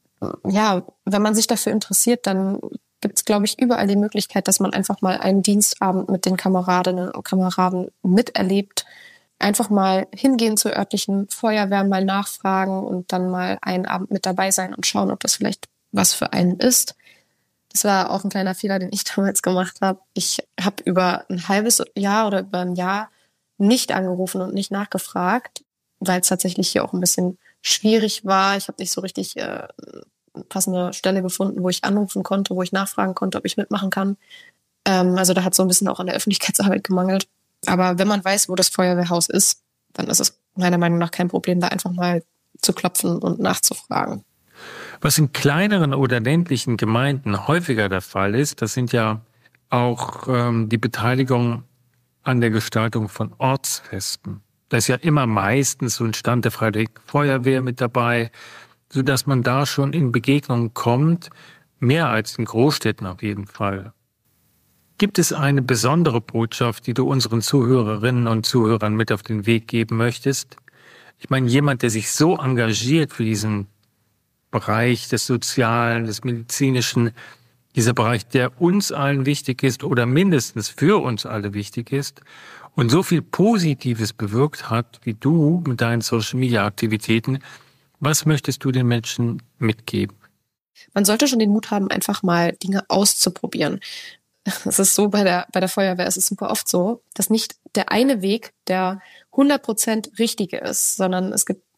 wenn man sich dafür interessiert, dann gibt es, glaube ich, überall die Möglichkeit, dass man einfach mal einen Dienstabend mit den Kameradinnen und Kameraden miterlebt. Einfach mal hingehen zur örtlichen Feuerwehr, mal nachfragen und dann mal einen Abend mit dabei sein und schauen, ob das vielleicht was für einen ist. Das war auch ein kleiner Fehler, den ich damals gemacht habe. Ich habe über ein halbes Jahr oder über ein Jahr nicht angerufen und nicht nachgefragt, weil es tatsächlich hier auch ein bisschen schwierig war. Ich habe nicht so richtig passende Stelle gefunden, wo ich anrufen konnte, wo ich nachfragen konnte, ob ich mitmachen kann. Also da hat so ein bisschen auch an der Öffentlichkeitsarbeit gemangelt. Aber wenn man weiß, wo das Feuerwehrhaus ist, dann ist es meiner Meinung nach kein Problem, da einfach mal zu klopfen und nachzufragen. Was in kleineren oder ländlichen Gemeinden häufiger der Fall ist, das sind ja auch die Beteiligung an der Gestaltung von Ortsfesten. Da ist ja immer meistens so ein Stand der Freiwilligen Feuerwehr mit dabei, sodass man da schon in Begegnungen kommt, mehr als in Großstädten auf jeden Fall. Gibt es eine besondere Botschaft, die du unseren Zuhörerinnen und Zuhörern mit auf den Weg geben möchtest? Ich meine, jemand, der sich so engagiert für diesen Bereich des Sozialen, des Medizinischen, dieser Bereich, der uns allen wichtig ist oder mindestens für uns alle wichtig ist und so viel Positives bewirkt hat, wie du mit deinen Social-Media-Aktivitäten, was möchtest du den Menschen mitgeben? Man sollte schon den Mut haben, einfach mal Dinge auszuprobieren. Es ist so, bei der Feuerwehr ist es super oft so, dass nicht der eine Weg der 100% richtige ist, sondern es gibt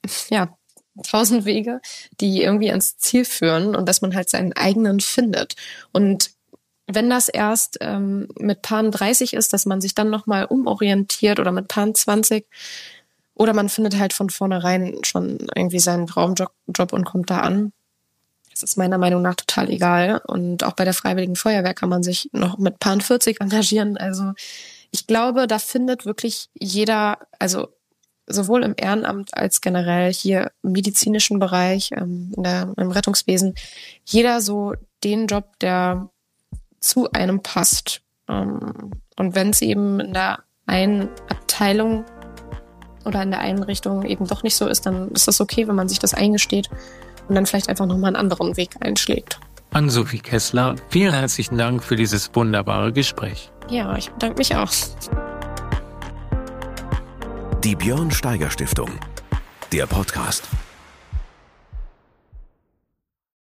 1000 Wege, die irgendwie ans Ziel führen und dass man halt seinen eigenen findet. Und wenn das erst mit Paaren 30 ist, dass man sich dann nochmal umorientiert oder mit Paaren 20 oder man findet halt von vornherein schon irgendwie seinen Traumjob und kommt da an. Das ist meiner Meinung nach total egal. Und auch bei der Freiwilligen Feuerwehr kann man sich noch mit Paaren 40 engagieren. Also ich glaube, da findet wirklich jeder, also sowohl im Ehrenamt als generell hier im medizinischen Bereich, im Rettungswesen, jeder so den Job, der zu einem passt. Und wenn es eben in der einen Abteilung oder in der einen Richtung eben doch nicht so ist, dann ist das okay, wenn man sich das eingesteht und dann vielleicht einfach nochmal einen anderen Weg einschlägt. Ann-Sophie Kessler, vielen herzlichen Dank für dieses wunderbare Gespräch. Ja, ich bedanke mich auch. Die Björn Steiger Stiftung, der Podcast.